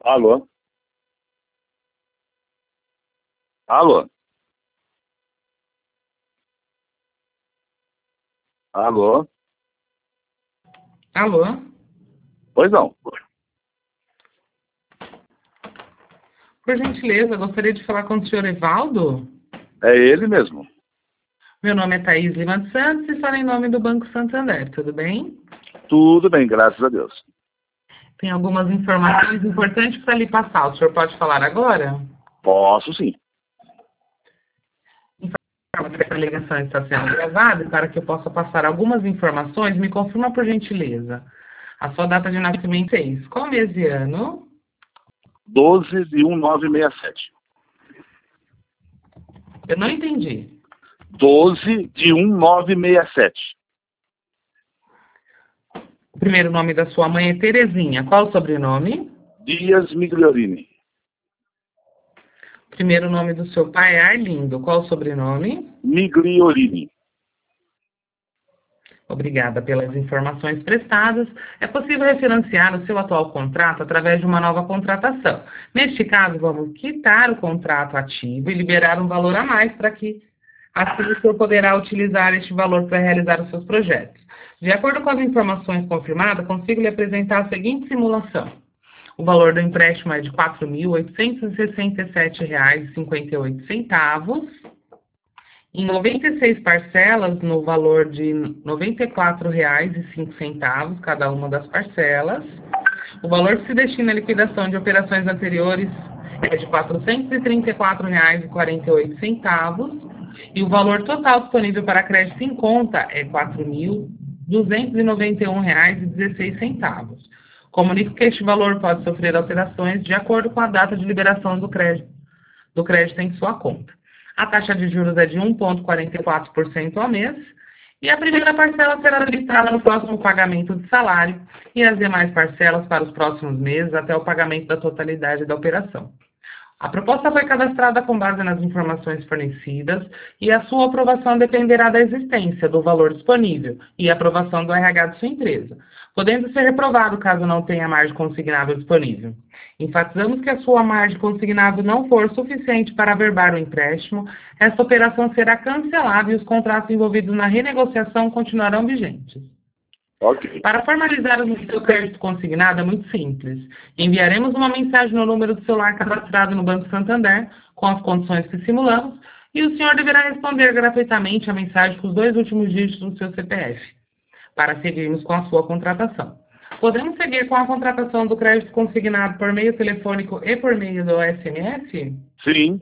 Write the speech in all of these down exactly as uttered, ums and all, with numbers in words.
Alô? Alô? Alô? Alô? Pois não. Por gentileza, gostaria de falar com o senhor Evaldo? É ele mesmo. Meu nome é Thaís Lima dos Santos e falo em nome do Banco Santander, tudo bem? Tudo bem, graças a Deus. Tem algumas informações importantes para lhe passar. O senhor pode falar agora? Posso sim. Informa que a ligação está sendo gravada e para que eu possa passar algumas informações, me confirma por gentileza. A sua data de nascimento é isso. Qual mês e ano? doze de um nove seis sete. Eu não entendi. doze de um nove seis sete. O primeiro nome da sua mãe é Terezinha. Qual o sobrenome? Dias Migliorini. O primeiro nome do seu pai é Arlindo. Qual o sobrenome? Migliorini. Obrigada pelas informações prestadas. É possível refinanciar o seu atual contrato através de uma nova contratação. Neste caso, vamos quitar o contrato ativo e liberar um valor a mais para que assim o senhor poderá utilizar este valor para realizar os seus projetos. De acordo com as informações confirmadas, consigo lhe apresentar a seguinte simulação. O valor do empréstimo é de quatro mil oitocentos e sessenta e sete reais e cinquenta e oito centavos. Em noventa e seis parcelas, no valor de noventa e quatro reais e cinco centavos, cada uma das parcelas. O valor que se destina à liquidação de operações anteriores é de quatrocentos e trinta e quatro reais e quarenta e oito centavos. E o valor total disponível para crédito em conta é quatro mil duzentos e noventa e um reais e dezesseis centavos. Comunico que este valor pode sofrer alterações de acordo com a data de liberação do crédito, do crédito em sua conta. A taxa de juros é de um vírgula quarenta e quatro por cento ao mês e a primeira parcela será debitada no próximo pagamento de salário e as demais parcelas para os próximos meses até o pagamento da totalidade da operação. A proposta foi cadastrada com base nas informações fornecidas e a sua aprovação dependerá da existência do valor disponível e aprovação do R H de sua empresa, podendo ser reprovado caso não tenha margem consignável disponível. Enfatizamos que a sua margem consignável não for suficiente para averbar o empréstimo, essa operação será cancelada e os contratos envolvidos na renegociação continuarão vigentes. Ok. Para formalizar o seu crédito consignado é muito simples. Enviaremos uma mensagem no número do celular cadastrado no Banco Santander, com as condições que simulamos, e o senhor deverá responder gratuitamente a mensagem com os dois últimos dígitos do seu C P F, para seguirmos com a sua contratação. Podemos seguir com a contratação do crédito consignado por meio telefônico e por meio do S M S? Sim.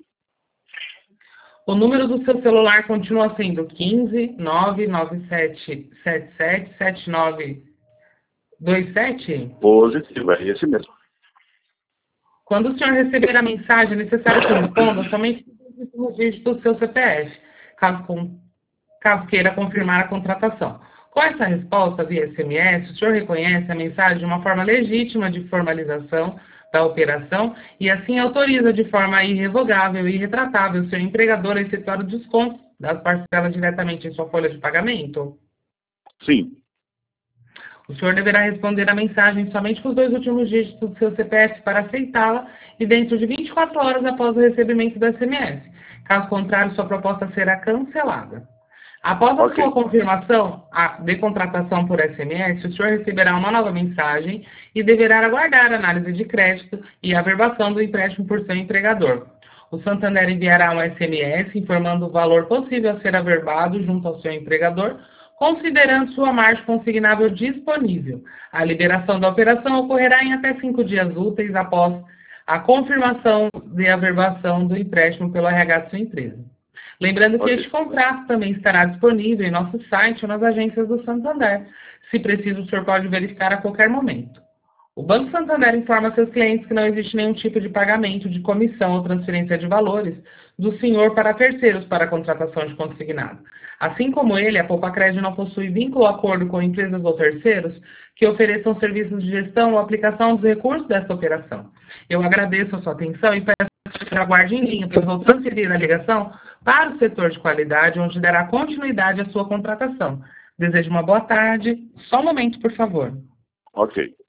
O número do seu celular continua sendo quinze, nove nove sete sete sete sete nove dois sete? Positivo, é esse mesmo. Quando o senhor receber a mensagem, é necessário que responda somente os últimos dígitos do seu C P F, caso, com, caso queira confirmar a contratação. Com essa resposta via S M S, o senhor reconhece a mensagem de uma forma legítima de formalização da operação e assim autoriza de forma irrevogável e irretratável o seu empregador a efetuar o desconto das parcelas diretamente em sua folha de pagamento? Sim. O senhor deverá responder a mensagem somente com os dois últimos dígitos do seu C P F para aceitá-la e dentro de vinte e quatro horas após o recebimento do S M S. Caso contrário, sua proposta será cancelada. Após a Ok. sua confirmação de contratação por S M S, o senhor receberá uma nova mensagem e deverá aguardar a análise de crédito e a averbação do empréstimo por seu empregador. O Santander enviará um S M S informando o valor possível a ser averbado junto ao seu empregador, considerando sua margem consignável disponível. A liberação da operação ocorrerá em até cinco dias úteis após a confirmação de averbação do empréstimo pelo R H de sua empresa. Lembrando que Ok. este contrato também estará disponível em nosso site ou nas agências do Santander. Se preciso, o senhor pode verificar a qualquer momento. O Banco Santander informa seus clientes que não existe nenhum tipo de pagamento de comissão ou transferência de valores do senhor para terceiros para a contratação de consignado. Assim como ele, a Poupa Crédito não possui vínculo ou acordo com empresas ou terceiros que ofereçam serviços de gestão ou aplicação dos recursos desta operação. Eu agradeço a sua atenção e peço que aguarde em linha, pois vou transferir a ligação para o setor de qualidade, onde dará continuidade à sua contratação. Desejo uma boa tarde. Só um momento, por favor. Ok.